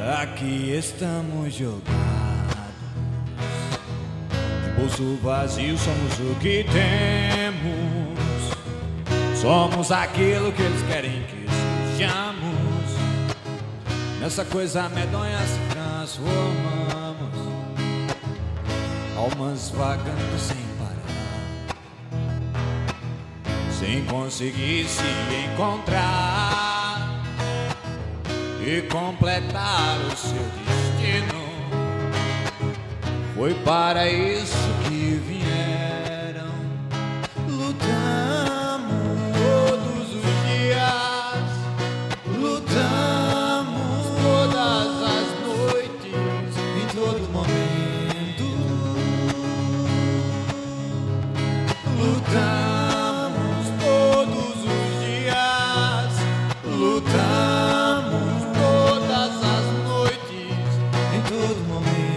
Aqui estamos jogados, de bolso vazio somos o que temos. Somos aquilo que eles querem que sejamos. Nessa coisa medonha se transformamos, almas vagando sem parar, sem conseguir se encontrar e completar o seu destino. Foi para isso que vieram. Lutamos todos os dias, lutamos todas as noites, em todo momento. Lutamos todos os dias, lutamos todas as noites, em todo momento.